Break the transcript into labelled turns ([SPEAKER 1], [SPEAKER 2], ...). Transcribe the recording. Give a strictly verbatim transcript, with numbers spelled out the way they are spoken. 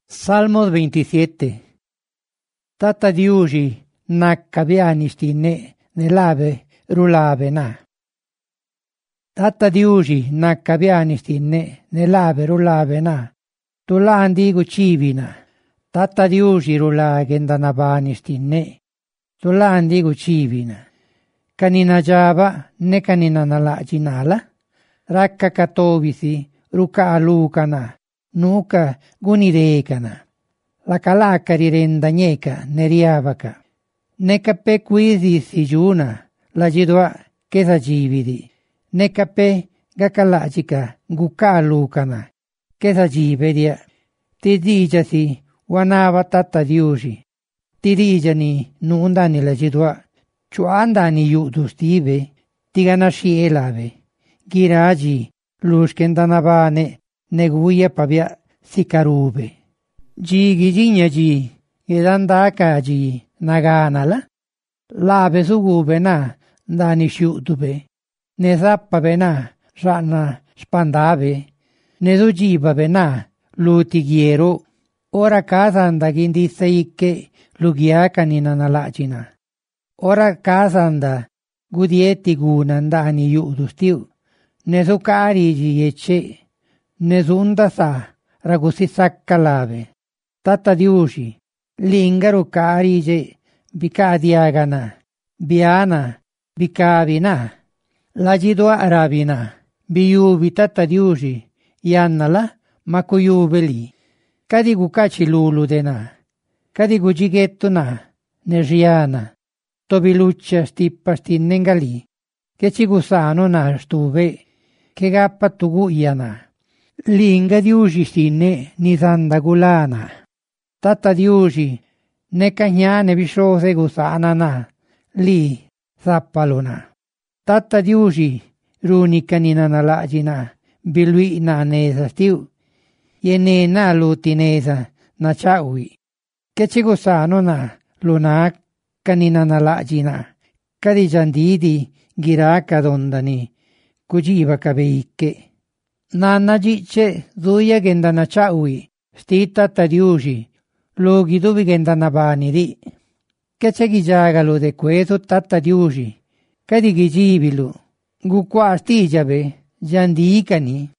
[SPEAKER 1] Salmo veintisiete. Tata diusi nakkabianisti ne nelave rulave na. Tata diusi nakkabianisti ne nelave rulave na. Tulandi gucivina. Tata diusi rula gendanabanisti ne. Tulandi gucivina. Kanina java ne kanina nala jinala. Rakka katovisi ruka alukana. Nuka gunirekana. La calaca rirenda nyeca neriavaka. Ne cape quisi si giuna, la gidua che sa gividi. Ne cape gacalagica guca lucana, che sa givedia. Ti digiasi wanava tata diusi. Ti digiani nundani la gidua. Ciuandani yudu stive, ti ganasci elave. Giragi, luskendanavane. Neguia pavia sikarube. Gigi gignagi edandakaji naganala. Lave sugube na dani sciutube. Ne zappabe na rana spandave. Ne sugibabe na lutighiero. Ora casa anda gindissa ikke lugiacani nanalagina. Ora casa anda gudietti gunan dani iudustiu. Ne sucarigi ecce. Nesunda sa ragusi saccalave. Tata diusi lingaru carige bicadiagana. Biana bicavina. La gidua arabina. Biubi tata diusi yannala makuyubeli. Kadigu caci lulu dena. Kadigu gighetto na nesiana. Tobiluccia stippa stinnengali. Che ci gusano na stuve. Che gappa tuguiana. Linga diusi stinne nisanda gulana. Tata diusi ne cagnane visciose gusana na. Li zappalona. Tata diusi runica ninana lagina. Bilui na nesa stiu. Yene na lutinesa na ciaui. Che ci gusano na luna caninana lagina. Cadi giandidi ghiraca dondani. Cugiva caveicche. Nanna gice zuia gendana ciaui, sti tata diusi, luoghi dove gendana bani di. Che c'è chi giagalo de queso tata diusi, che di chi gibilu, gu qua stigiabe, giandicani.